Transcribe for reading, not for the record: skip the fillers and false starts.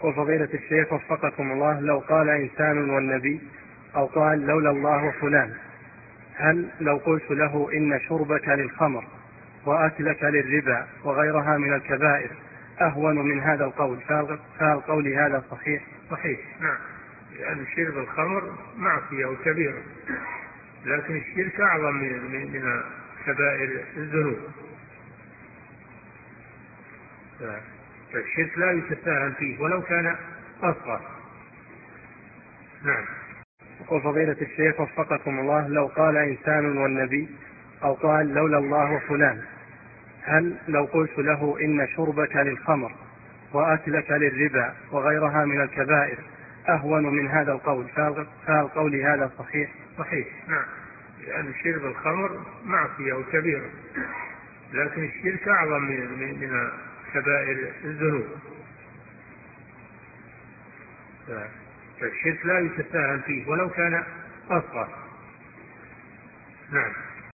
وفضيلة الشيخ وفقكم الله، لو قال إنسان والنبي أو قال لولا الله وفلان، هل لو قلت له إن شربك للخمر وأكلك للربا وغيرها من الكبائر أهون من هذا القول، فهل قولي هذا صحيح؟ صحيح، نعم، لأن شرب الخمر معصية وكبيرة، لكن الشرك أعظم من كبائر الذنوب، فالشرك لا يتساهل فيه ولو كان أصغر. نعم. وفضيلة الشيخ وفقكم الله، لو قال إنسان والنبي أو قال لولا الله وفلان، هل لو قلت له إن شربك للخمر وأكلك للربا وغيرها من الكبائر أهون من هذا القول، فهل قولي هذا صحيح؟ صحيح، نعم، لأن شرب الخمر معصية وكبيرة، لكن الشرك أعظم من كبائر الذنوب، فالشرك لا يتساهل فيه ولو كان أصغر. نعم.